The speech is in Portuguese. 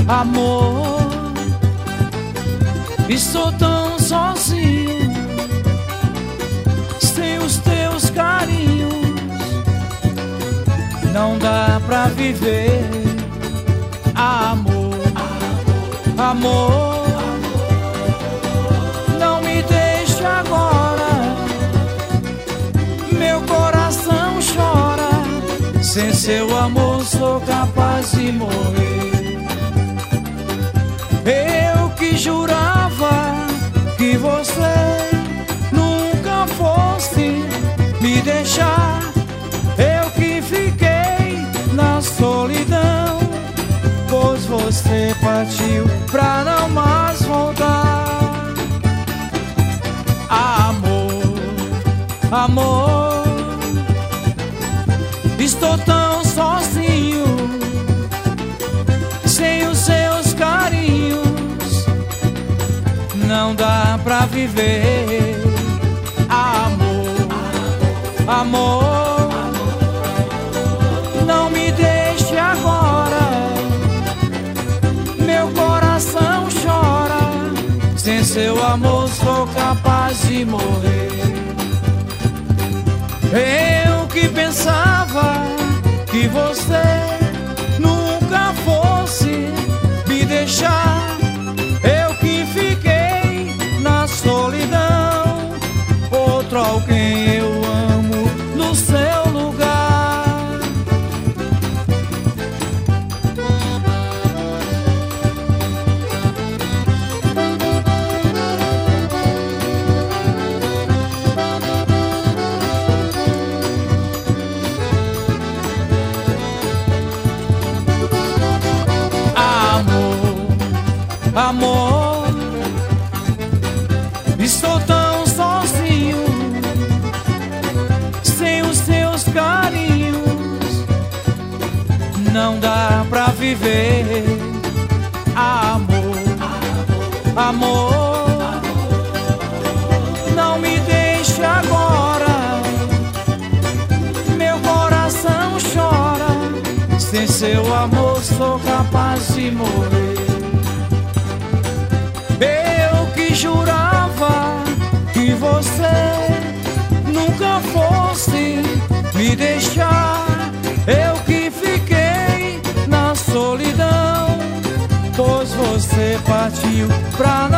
Amor, estou tão sozinho, sem os teus carinhos. Não dá pra viver. Amor, amor, não me deixe agora. Meu coração chora. Sem seu amor sou capaz de morrer. Eu que jurava que você nunca fosse me deixar. Eu que fiquei na solidão, pois você partiu pra não mais voltar. Amor, amor, estou tão sozinho, sem os seus carinhos. Não dá pra viver. Amor, amor, não me deixe agora. Meu coração chora. Sem seu amor sou capaz de morrer. Eu que pensava que você nunca fosse me deixar. Eu que fiquei na solidão, outro alguém eu amo no seu lugar. Amor, estou tão sozinho, sem os seus carinhos. Não dá pra viver. Amor, amor, não me deixe agora. Meu coração chora. Sem seu amor sou capaz de morrer. Eu que jurava que você nunca fosse me deixar. Eu que fiquei na solidão, pois você partiu pra